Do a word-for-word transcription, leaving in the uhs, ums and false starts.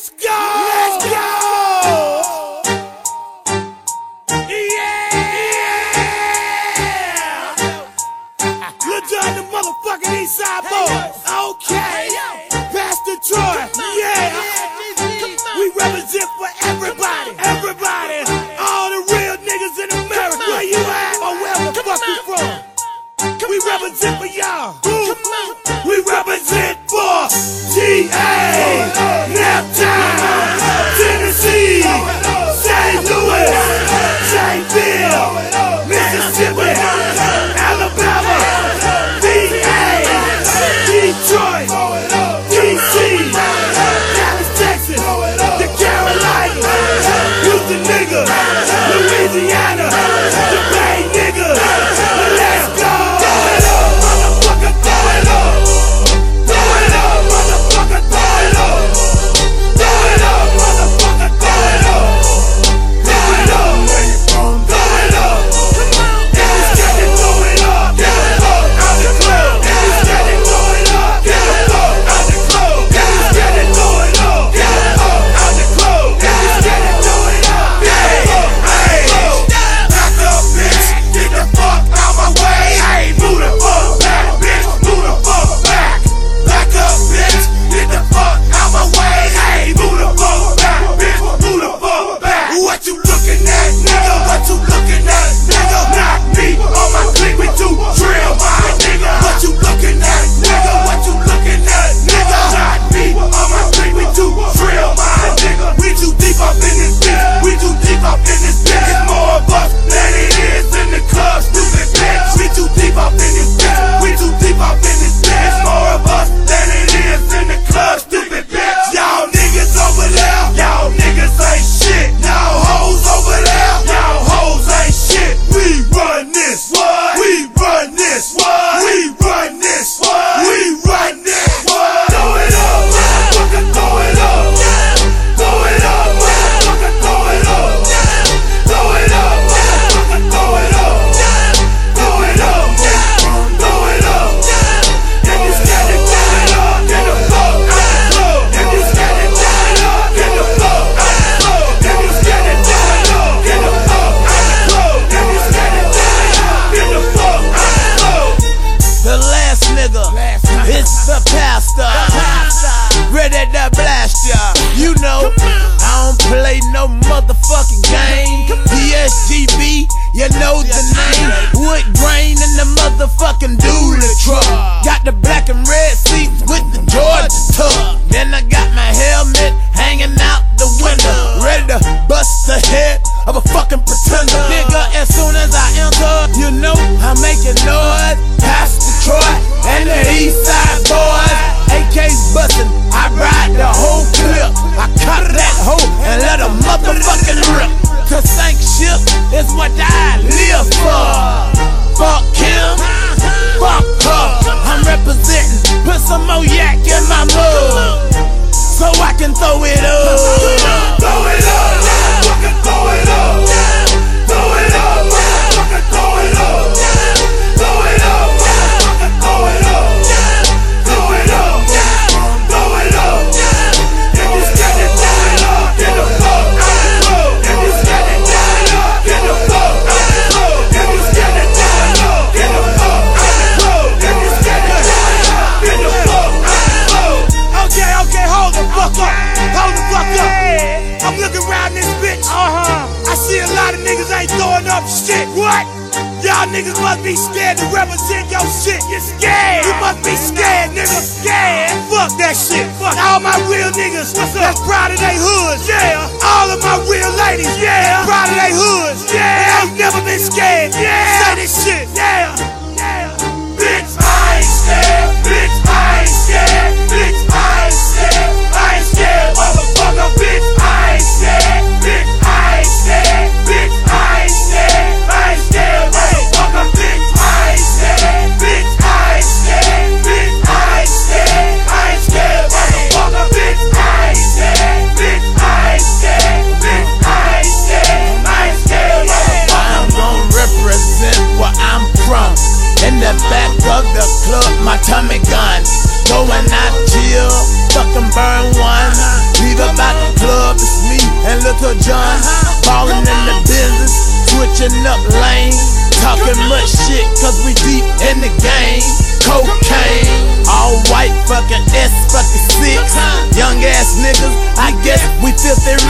Let's go! Let's go! Yeah! Look down the motherfucking East Side boys. Okay. Pastor Troy. Yeah. We represent for everybody. Everybody. All the real niggas in America. Where you at? Or wherever the fuck you from. We represent for y'all. We represent for T A, Naptown, Tennessee, Saint Louis, Saintville, Mississippi, Alabama, V A, Detroit, D C, Dallas, Texas, the Carolinas, Houston niggas, Louisiana, the Bay niggas. Let's go! It's the pastor, ready to blast ya. You know, I don't play no motherfucking game. P S G B, you know the name. Wood grain in the motherfucking dually truck. Got the black and red seats with the Georgia tuck. Then I got my helmet hanging out the window, ready to bust the head of a fucking pretender. Nigga, as soon as I enter, you know I'm making noise. Pastor Troy and the East Side boys, A Ks bustin', I ride the whole clip. I cut that hoe and let a motherfucking rip. Cause sank ship is what I live for. Fuck him, fuck her. I'm representing, put some more yak in my mug, so I can throw it up. Throw it up, fucking throw it up. Throw it up, fucking throw it up. Throw it up, fucking throw it up. Throw it up, throw it up. If you stand it, throw it up. Get the fuck out the club. If you stand it, throw it up. Get the fuck out the club. If you stand it, throw it up. Get the fuck out the club. If you stand it, throw it up. Get the fuck out the club. Okay, okay, hold the fuck up. Hold the fuck up. I'm looking around this bitch. Uh-huh. I see a lot of niggas ain't throwing up shit. What? Y'all niggas must be scared to represent your shit. You're scared. You must be scared, nigga. Scared. Fuck that shit. Fuck all my real niggas. What's up? That's proud of they hoods. Yeah. All of my real ladies. Yeah. Proud of they hoods. Yeah. They ain't never been scared. Yeah. Say this shit. Yeah. Yeah. Bitch, I ain't scared. Bitch, I ain't scared. Bitch, I ain't scared. I ain't scared, motherfucker. Bitch, I ain't scared. Bitch, I ain't scared. Bitch, I ain't scared. I ain't scared, motherfucker. Bitch, I ain't scared. Bitch, I ain't scared. Bitch, I ain't scared. I ain't scared, motherfucker. Bitch, I ain't scared. Bitch, I ain't scared. Bitch, I ain't scared. I ain't scared, motherfucker. I'm gonna represent where I'm from. In the back of the club, my Tommy gun going out John, ballin' in the business, switching up lanes, talking much shit cause we deep in the game. Cocaine, all white fucking S fucking six, young ass niggas, I guess we filthy